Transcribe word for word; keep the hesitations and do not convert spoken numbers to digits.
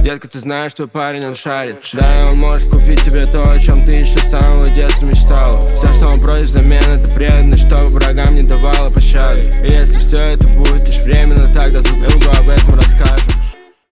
Детка, ты знаешь, твой парень, он шарит. Да, и он может купить тебе то, о чем ты еще с самого детства мечтала. Все, что он просит взамен, это преданность, чтобы врагам не давала пощады. И если все это будет лишь временно, тогда друг другу об этом расскажем.